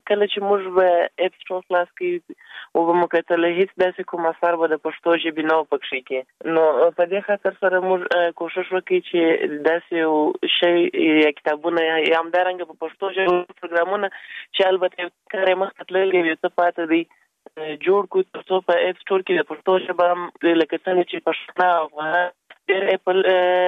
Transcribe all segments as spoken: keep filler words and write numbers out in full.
کله چې موږ به اپ سټور خلاص کړو او به مو کتل هیڅ داسې کوم اثر به د پښتو ژبې نه پکښې کې، نو په دې خاطر سره موږ کوشش وکړو چې داسې شی یا کتابونه یا همدارنګه په پښتو ژبه پروګرامونه چې البته کار مخ ته تللی وي څه پاتې دی جوړ کو تر څو په اپ سټور کې د پښتو ژبه لکه څنګه چې پښتانه افغانان ډېر اپل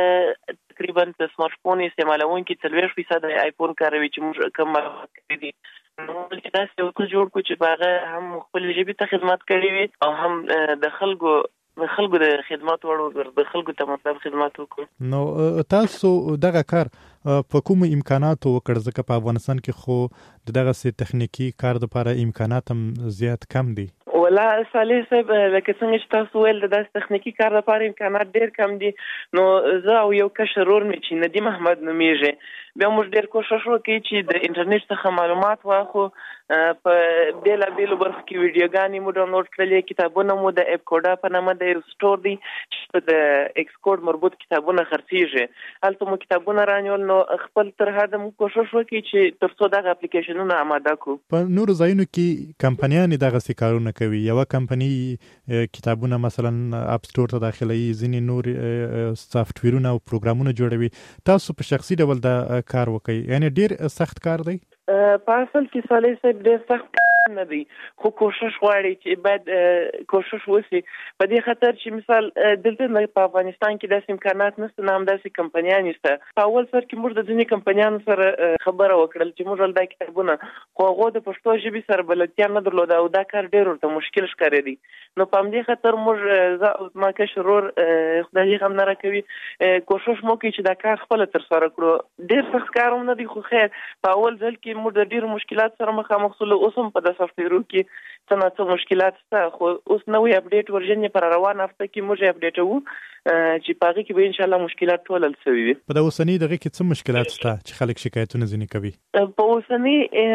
تقریبا د سمارټ فون استعمالونکي څلوېښت فیصد آیفون کاروي چې موږ کوم معلومات کړي دي، نو چې داسې یو څه جوړ کړو چې په هغه هم خپل ژبې ته خدمت کړی وي او هم د خلکو د خلکو د خدمات وړو د خلکو ته مطلب خدمات وکړو. نو تاسو دغه کار په کوم امکاناتو وکړ؟ ځکه په افغانستان کې خو دغه سي تخنیکی کار لپاره امکانات هم زیات کم دي. ولا صالح صاحب لکه څنګه چې تاسو ویل د داسې تخنیکی کار لپاره امکانات ډېر کم دي، نو زه او یو کشر ورور مې چې ندیم احمد نومیږي بیا موږ ډېر کوشش وکړو چې د انټرنیټ څخه معلومات واخلو، په بېلابېلو برخو کې ویډیوګانې مو ډاونلوډ کړلې، کتابونه مو د اپ کوډا په نامه د یو سټور دی چې د ایکس کوډ مربوط کتابونه خرڅېږي، هلته مو کتابونه رانیول، نو خپل تر حده مو کوشش وکړو چې تر څو دغه اپلیکیشنونه آماده کړو. په نورو ځایونو کې کمپنیانې دغسې کارونه کوي، یوه کمپنی کتابونه مثلا اپ سټور ته داخلوي، ځینې نور سافټویرونه او پروګرامونه جوړوي، تاسو په شخصي ډول دا کار وکړئ، یعنی ډېر سخت کار دی؟ په اصل کې صالح صاحب ډېر سخت نه دی، خو کوشش غواړي چې باید کوشش وشي، په دې خاطر چې مثال دلته په افغانستان کې داسې امکانات نشته، نه هم داسې کمپنیان شته. په اول سر کې موږ د ځینې کمپنیانو سره خبره وکړل چې موږ دا کتابونه، خو هغوی د پښتو ژبې سره بلدتیا نه درلوده او دا کار ډېر ورته مشکل ښکارېدی، نو په همدې خاطر موږ زه او زما کشر ورور خدای دې غم نه راکوي کوشش مو کوي چې دا کار خپله ترسره کړو. ډېر سخت کار هم نه دی، خو خیر په اول ځل کې موږ د ډېرو مشکلات سره مخامخ شولو، اوس هم په د سافټویرو کې څه نه څه مشکلات شته، خو اوس نوی اپډیټ ورژن یې پر روان هفته کې موږ یې اپډیټوو چې په هغې کې به انشاءالله مشکلات ټول حل شوي وي. په د اوسني دغه کې څه مشکلات شته چې خلک شکایتونه ځینې کوي؟ په اوسني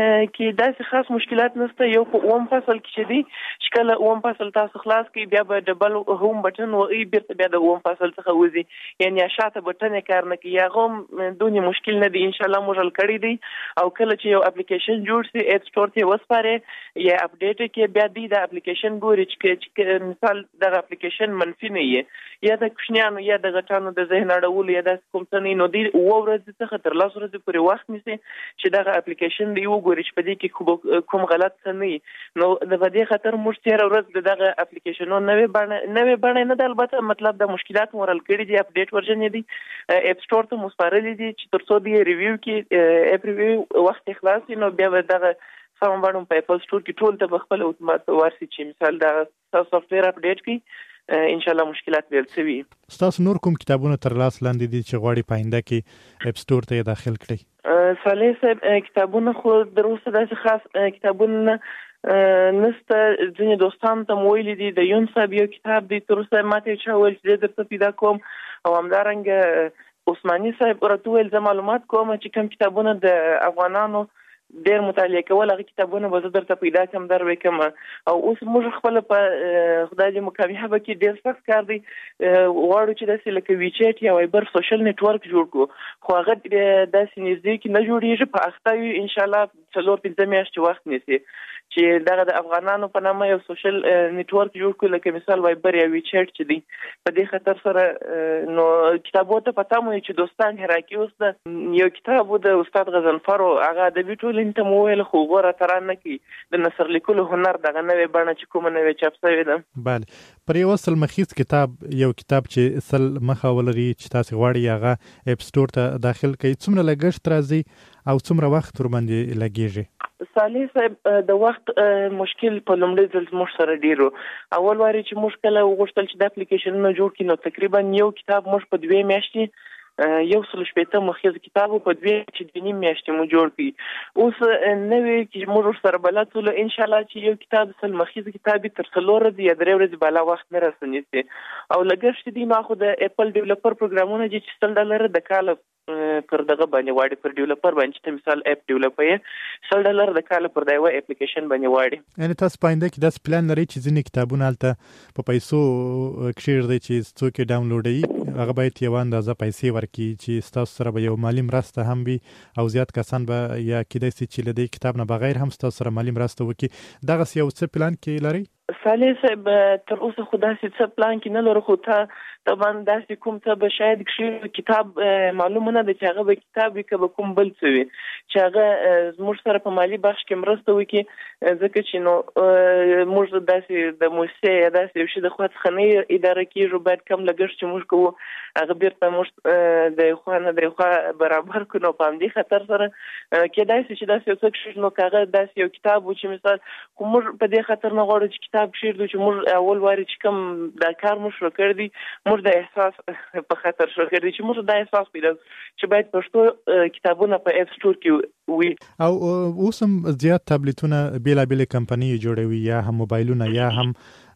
کې داسې خاص مشکلات نشته، یو په اووم فصل کې چې دی چې کله اووم فصل تاسو خلاص کړئ بیا به ډبل هوم بټن وهئ، بیرته بیا د اووم فصل څخه وځي، یعنې شاته بټن یې کار نه کوي، هغه هم دونې مشکل نه دی، انشاءالله موږ حل کړی دی. او کله چې یو اپلیکیشن جوړ شي اپ سټور ته وسپارې یا اپډیټ کې بیا دی د اپلیکیشن ګوري چې مثال دغه اپلیکیشن منفي نه وي یا د کوچنیانو یا د غټانو د ذهن اړولو یا داسې کوم څه نه، نو دوی اووه ورځې څخه تر لسو ورځې پورې وخت نیسي چې دغه اپلیکیشن دی وګوري چې په دې کې کوم غلط څه نه وي، نو د په دې خاطر موږ تېره ورځ د دغه اپلیکیشنونو نوې بڼه نوې بڼه نه ده، البته مطلب د مشکلات مو حل کړي دي، اپډیټ ورژن یې دی اپ سټور ته مو سپارلي دي چې تر څو د ریویو کې اپ ریویو وخت خلاص شي، نو بیا به دغه سم باندې په اپل سټور کې ټول ته په خپل اتومات ورسي چې مثال دا سافټویر اپډیټ کړي انشاءالله مشکلات به حل شي. ستاسو نور کوم کتابونه تر لاس لاندې دي چې غواړئ په آینده کې اپ سټور ته یې داخل کړئ؟ صالح صاحب کتابونه خو در اوسه داسې خاص کتابونه نسته، ځینې دوستانو ته مو ویلي دي د یون صاحب یو کتاب دی، تر اوسه ما ته چا ویل چې درته پیدا کوم، او همدارنګه عثماني صاحب راته ویل زه معلومات کوم چې کوم کتابونه د افغانانو ډېر مطالعه کول، هغه کتابونه به زه درته پیدا کړم در وکړم. او اوس موږ خپله په خدای دې مو کامیابه کړي ډېر سخت کار دی، غواړو چې داسې لکه ویچیټ یا وایبر سوشل نیټورک جوړ کړو، خو هغه داسې نږدې کې نه جوړېږي، په اخته وي انشاءالله څلور پنځه میاشتې وخت نیسي چې دغه د افغانانو په نامه یو سوشل نیټورک جوړ کړو، لکه مثال وایبر یا ویچیټ چې دی. په دې خاطر سره نو کتابو ته پته مو چې دوستان هراکیوس ده یو کتاب و د استاد غضنفر، هغه ادبي ټولنې ته مو ویل خو غوره تران نه کوي، د نثر لیکلو هنر دغه نوې بڼه چې کومه نوې چاپ شوې ده. بله، پر یو سل مخیز کتاب یو کتاب چې سل مخه ولري چې تاسې غواړئ هغه اپ سټور ته داخل کړئ، څومره لګښت راځي او څومره وخت ورباندې لګیږي؟ صالح صاحب د وخت مشکل په لومړي ځل زموږ سره ډېر و، اول واري چې موږ کله وغوښتل چې د اپلیکیشنونه جوړ کړي نو تقریبا یو کتاب موږ په دوې میاشتې یو سل شپېته مخیز کتاب په دوې چې دوه نیم میاشتې مو جوړ کړي. اوس نوې چې موږ سره بلد شولو انشاءالله چې یو کتاب سل مخیز کتاب تر څلور ورځې یا درې ورځې بالا وخت نه راسنیسي، او لګښت دي ما خو د اپل ډیولپر پروګرامونه چې سل ډالره د کاله پر دغه باندې واړي، پر ډیولپر باندې چې مثال اپ ډیولپر یې سل ډالر د کاله پر دا یو اپلیکیشن باندې واړي. یعنی تاسو په آینده کې داسې پلان لرئ چې ځینې کتابونه هلته په پیسو کښېږدئ چې څوک یې ډاونلوډوي هغه باید یو اندازه پیسې ورکړي چې ستاسو سره به یو مالی مرسته هم وي او زیات کسان به یا کېدای شي چې له دې کتاب نه بغیر هم ستاسو سره مالی مرسته وکړي. دغسې یو څه پلان کې لرئ؟ صالح صاحب تر اوسه خو داسې څه پلان کې نه لرو، خو ته طبعا داسې کوم څه به شاید کښې کتاب معلومه نه ده چې هغه به کتاب وي که به کوم بل څه وي چې هغه زموږ سره په مالي بخش کې مرسته وکړي، ځکه چې نو موږ داسې د موسسې یا داسې یو شي د خوا څخه نه اداره کېږو، باید کم لګښت چې موږ کوو هغه بیرته موږ د یو خوا نه د یو خوا برابر کړو. نو په همدې خطر سره کېدای شي چې داسې یو څه کښې نو که هغه داسې یو کتاب و چې مثال خو موږ په دې خطر نه غواړو چې کتاب کښېږدو چې موږ اول وارې چې کوم دا کار موږ شروع کړی دی موږ د احساس په خطر شروع کړی دی چې موږ دا احساس پیدا چې باید پښتو کتابونه په اپ سټور کې وي. او اوس هم زیات تابلیتونه بېلابېلې کمپنۍ جوړوي یا هم موبایلونه یا هم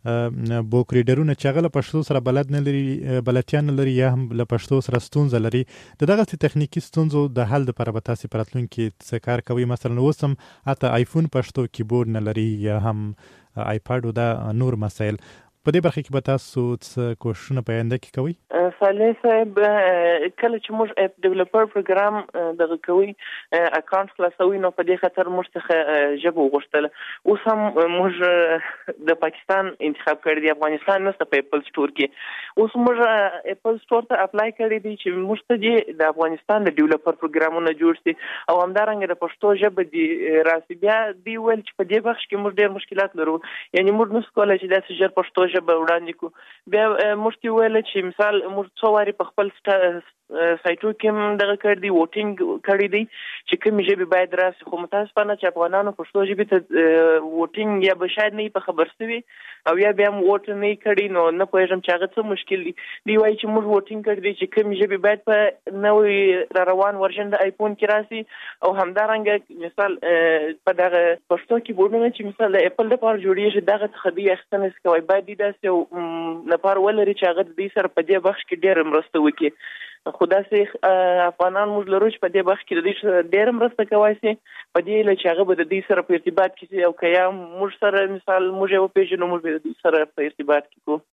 بوک ریډرونه چې هغه له پښتو سره بلد نه لري بلدتیا نه لري یا هم له پښتو سره ستونزه لري. د دغسې تخنیکي ستونزو د حل دپاره به تاسې په راتلونکي کې څه کار کوئ؟ مثلا اوس هم حتی آیفون پښتو کیبورډ نه لري یا هم آیپاډ او دا نور مسایل، په دې برخه کې به تاسو څه کوښښونه په آینده کې کوئ؟ صالح صاحب کله چې موږ اپ ډیولپر پروګرام دغه کوي اکاونټ خلاصوي نو په دې خاطر موږ څخه ژبه وغوښتله. اوس هم موږ د پاکستان انتخاب کړی دی، افغانستان نشته په اپل سټور کې. اوس موږ اپل سټور ته اپلای کړی دی چې موږ ته دې د افغانستان د ډیولپر پروګرامونه جوړ شي او همدارنګه د پښتو ژبه دی راسي. بیا دی ویل چې په دې بخش کې موږ ډېر مشکلات لرو، یعنی موږ نشو کولی چې داسې ژر پښتو ژبه وړاندې کړو. بیا موږ ته ویل چې مثال موږ څو وارې په خپل سایټو کې هم دغه کړی دی ووټینګ کړی دی چې کومې ژبې باید راسي، خو متاسفانه چې افغانانو پښتو ژبې ته ووټینګ یا به شاید نه په خبر سوي او یا بیا هم ووټ نه کړی، نو نه پوهېږم چې هغه څه مشکل دی. دی وایي چې موږ ووټینګ کړی دی چې کومې ژبې باید په نوی را روان ورژن د آیفون کې راسي او همدارنګه مثال په دغه پښتو کیبورډونه چې مثال د اپل لپاره جوړېږي دغه څخه دوی اخیستنه څه کوي باید دوی داسې یو لپاره ولري چې هغه د دوی سره په دې بخش کې ډېره مرسته وکړي. خو داسې افغانان موږ لرو چې په دې بخش کې د دوی سره ډېره مرسته کولی شي په دې هیله چې هغه به د دوی سره په ارتباط کې شي او که یا موږ سره مثال موږ یې وپېژنو موږ به د دوی سره په ارتباط کې کوو.